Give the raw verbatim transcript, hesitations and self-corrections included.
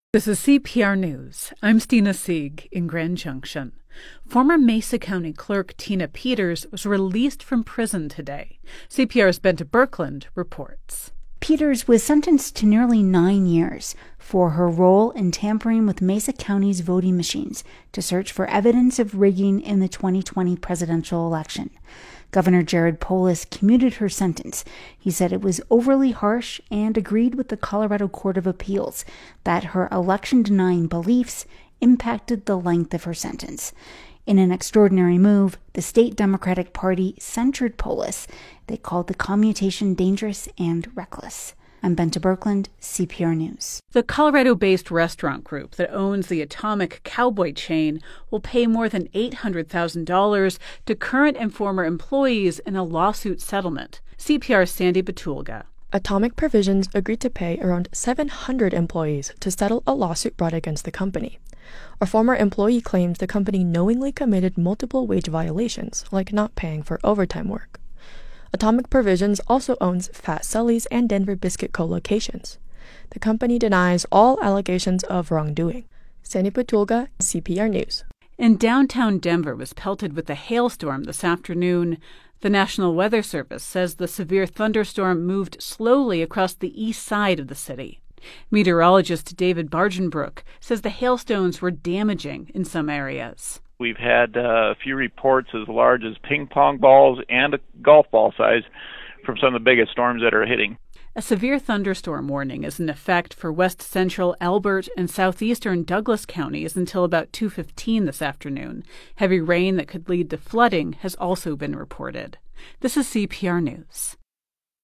This is C P R News. I'm Stina Sieg in Grand Junction. Former Mesa County Clerk Tina Peters was released from prison today. C P R's Bente Birkeland reports. Peters was sentenced to nearly nine years for her role in tampering with Mesa County's voting machines to search for evidence of rigging in the twenty twenty presidential election. Governor Jared Polis commuted her sentence. He said it was overly harsh and agreed with the Colorado Court of Appeals that her election-denying beliefs impacted the length of her sentence. In an extraordinary move, the state Democratic Party censured Polis. They called the commutation dangerous and reckless. I'm Bente Birkeland, C P R News. The Colorado-based restaurant group that owns the Atomic Cowboy chain will pay more than eight hundred thousand dollars to current and former employees in a lawsuit settlement. C P R's Sandy Batulga. Atomic Provisions agreed to pay around seven hundred employees to settle a lawsuit brought against the company. A former employee claims the company knowingly committed multiple wage violations, like not paying for overtime work. Atomic Provisions also owns Fat Sully's and Denver Biscuit Co. locations. The company denies all allegations of wrongdoing. Sandy Batulga, C P R News. And downtown Denver was pelted with a hailstorm this afternoon. The National Weather Service says the severe thunderstorm moved slowly across the east side of the city. Meteorologist David Bargenbrook says the hailstones were damaging in some areas. We've had uh, a few reports as large as ping pong balls and a golf ball size from some of the biggest storms that are hitting. A severe thunderstorm warning is in effect for west central Elbert and southeastern Douglas counties until about two fifteen this afternoon. Heavy rain that could lead to flooding has also been reported. This is C P R News.